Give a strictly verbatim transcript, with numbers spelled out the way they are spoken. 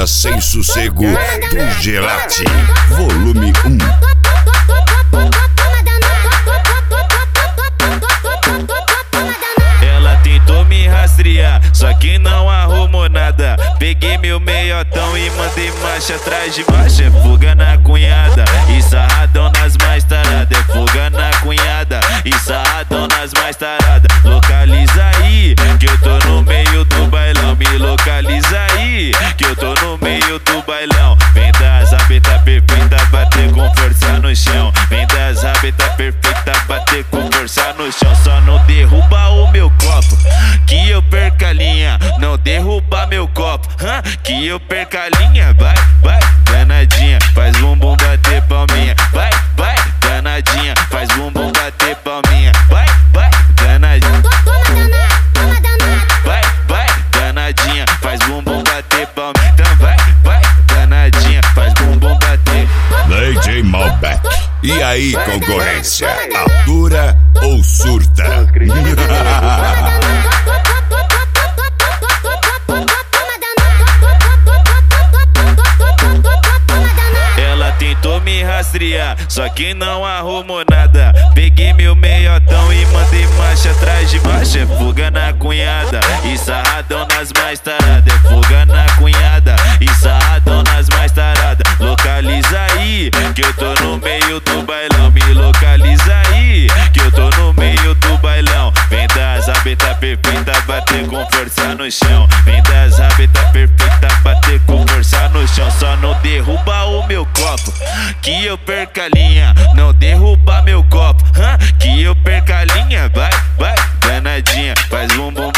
Vida Sem Sossego do Gelati, volume um. Ela tentou me rastrear, só que não arrumou nada. Peguei meu meiotão e mandei marcha atrás de marcha. É fuga na cunhada e sarradão nas mais taradas. É fuga na cunhada e sarradão nas mais taradas. Localiza aí, que eu tô no meio do bailão. Me localiza aí, que eu tô no meio do bailão. Vem das rabeta perfeita, bater com força no chão. Vem das rabeta perfeita, bater com força no chão. Só não derruba o meu copo, que eu perca a linha. Não derruba meu copo, hã? Que eu perca a linha. Vai, vai, danadinha, faz bumbum bater palminha. Vai, vai, danadinha, faz bumbum bater palminha. Vai, vai, danadinha. Vai, vai, danadinha, faz bumbum bater palminha. Então vai, vai, danadinha, faz bumbum bater. D J Malbec. E aí, concorrência, atura ou surta? Ela tentou me rastrear, só que não arrumou nada. Peguei meu meiotão e mandei marcha atrás de marcha. É fuga na cunhada e sarradão nas mais taradas. É fuga na cunhada e sarradão nas mais taradas. Localiza aí, que eu tô no meio do bailão. Me localiza aí, que eu tô no meio do bailão. Vem das rabeta perfeita, bater com força no chão. Vem das rabeta perfeita, bater com força no chão. Só não derruba o meu copo, que eu perca a linha. Não derruba meu copo, hã? Que eu perca a linha. Vai, vai, danadinha, faz bumbum